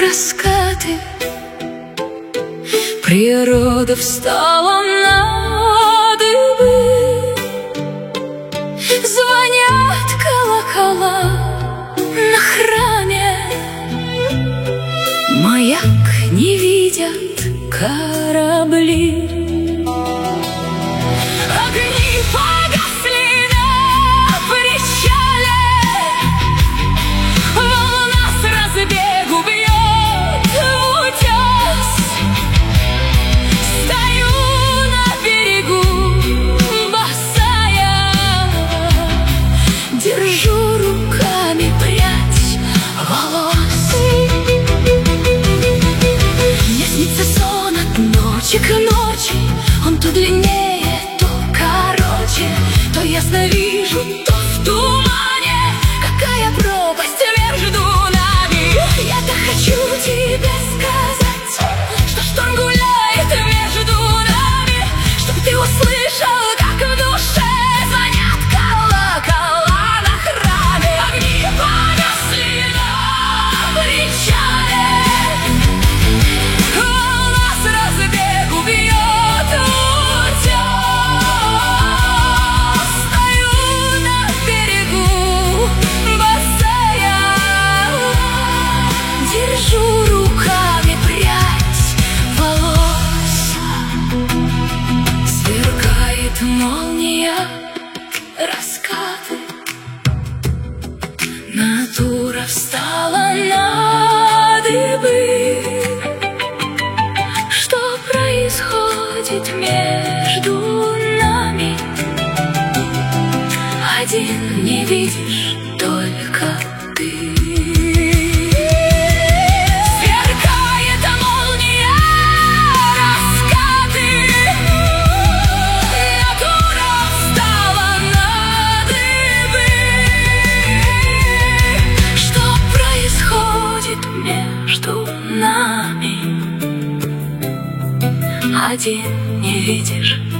раскаты. Природа встала на дыбы, звонят колокола на храме. Маяк не видят корабли. Огни погасли на причале, волна с разбегу бьет в утес. Стою на берегу босая, держу руками прядь волос. Мне снится сон от ночи к ночи, он то длиннее, то короче, то ясно вижу, то в тумане. Какая пропасть между нами! Я-то хочу тебе сказать, что шторм гуляет между нами, чтоб ты услышал, как в душе звонят колокола на храме. Огни погасли на причале, волна с разбегу бьет в утес. Стою на берегу босая, держу руками прядь волос. Сверкает молния, раскаты. Натура встала на дыбы. Что происходит между нами? Один не видишь только ты. Сверкает молния, раскаты. Натура встала на дыбы. Что происходит между нами? Один не видишь